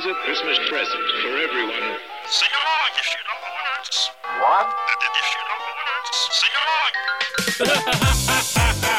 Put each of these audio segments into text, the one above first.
is a Christmas present for everyone. Sing along if you know the words. What? If you know the words, sing along.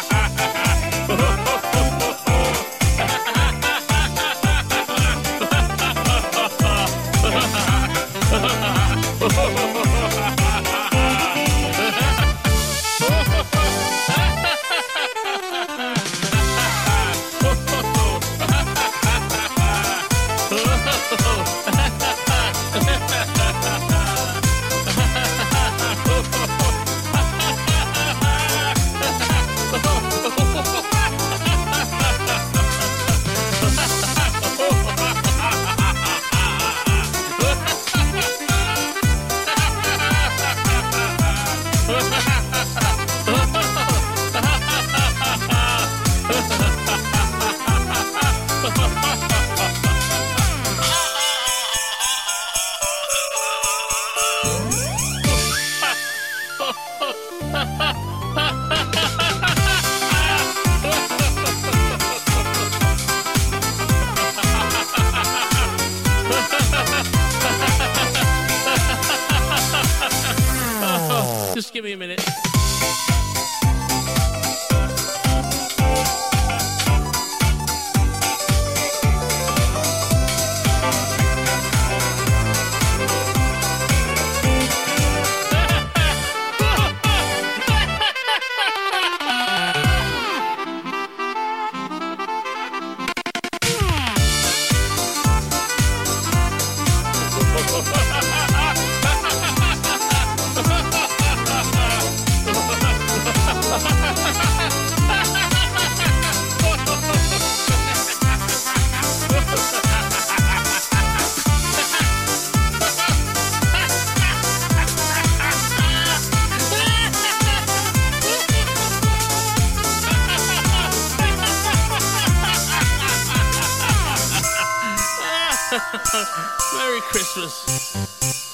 Just give me a minute. Merry Christmas.